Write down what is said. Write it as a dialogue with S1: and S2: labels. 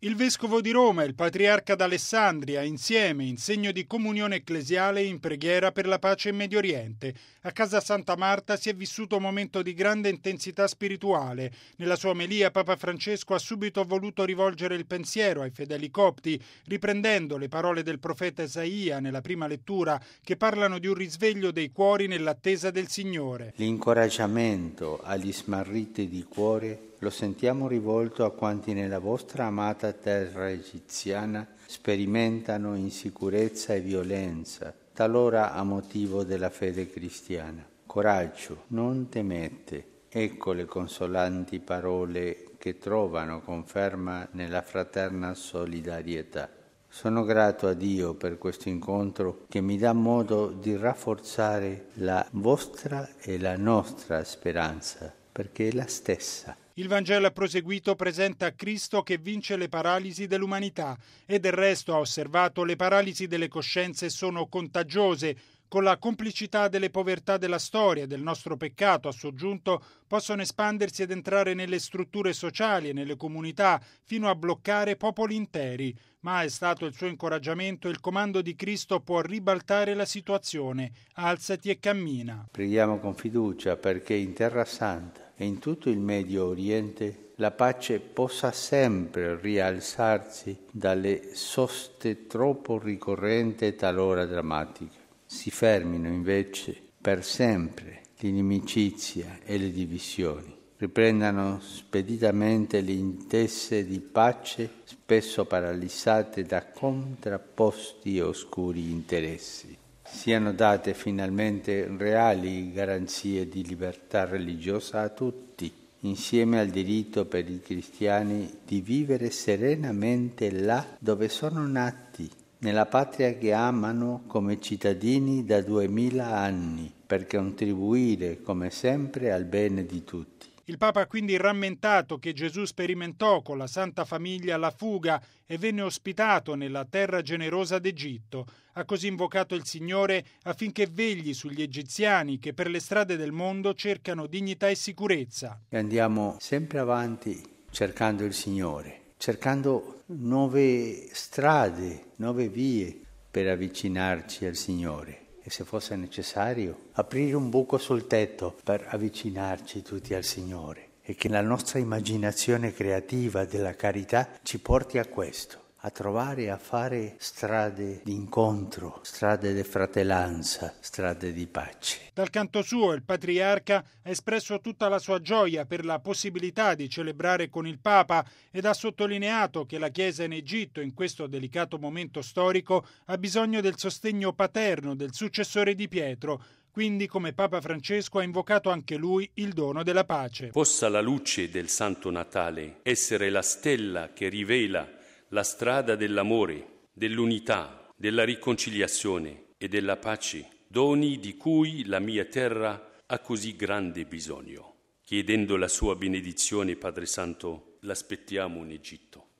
S1: Il Vescovo di Roma e il Patriarca d'Alessandria insieme in segno di comunione ecclesiale in preghiera per la pace in Medio Oriente. A Casa Santa Marta si è vissuto un momento di grande intensità spirituale. Nella sua omelia Papa Francesco ha subito voluto rivolgere il pensiero ai fedeli copti, riprendendo le parole del profeta Isaia nella prima lettura che parlano di un risveglio dei cuori nell'attesa del Signore.
S2: L'incoraggiamento agli smarriti di cuore lo sentiamo rivolto a quanti nella vostra amata terra egiziana sperimentano insicurezza e violenza, talora a motivo della fede cristiana. Coraggio, non temete. Ecco le consolanti parole che trovano conferma nella fraterna solidarietà. Sono grato a Dio per questo incontro che mi dà modo di rafforzare la vostra e la nostra speranza, perché è la stessa.
S1: Il Vangelo ha proseguito presenta Cristo che vince le paralisi dell'umanità e del resto, ha osservato, le paralisi delle coscienze sono contagiose. Con la complicità delle povertà della storia e del nostro peccato, ha soggiunto, possono espandersi ed entrare nelle strutture sociali e nelle comunità fino a bloccare popoli interi. Ma è stato il suo incoraggiamento e il comando di Cristo può ribaltare la situazione. Alzati e cammina.
S2: Preghiamo con fiducia perché in Terra Santa e in tutto il Medio Oriente la pace possa sempre rialzarsi dalle soste troppo ricorrenti e talora drammatiche. Si fermino invece per sempre l'inimicizia e le divisioni. Riprendano speditamente le intese di pace, spesso paralizzate da contrapposti e oscuri interessi. Siano date finalmente reali garanzie di libertà religiosa a tutti, insieme al diritto per i cristiani di vivere serenamente là dove sono nati, nella patria che amano come cittadini da 2000 anni, per contribuire come sempre al bene di tutti.
S1: Il Papa ha quindi rammentato che Gesù sperimentò con la Santa Famiglia la fuga e venne ospitato nella terra generosa d'Egitto. Ha così invocato il Signore affinché vegli sugli egiziani che per le strade del mondo cercano dignità e sicurezza.
S2: E andiamo sempre avanti cercando il Signore, cercando nuove strade, nuove vie per avvicinarci al Signore. E se fosse necessario, aprire un buco sul tetto per avvicinarci tutti al Signore. E che la nostra immaginazione creativa della carità ci porti a questo, a trovare e a fare strade di incontro, strade di fratellanza, strade di pace.
S1: Dal canto suo il Patriarca ha espresso tutta la sua gioia per la possibilità di celebrare con il Papa ed ha sottolineato che la Chiesa in Egitto in questo delicato momento storico ha bisogno del sostegno paterno del successore di Pietro. Quindi, come Papa Francesco, ha invocato anche lui il dono della pace.
S3: Possa la luce del Santo Natale essere la stella che rivela la strada dell'amore, dell'unità, della riconciliazione e della pace, doni di cui la mia terra ha così grande bisogno. Chiedendo la sua benedizione, Padre Santo, l'aspettiamo in Egitto.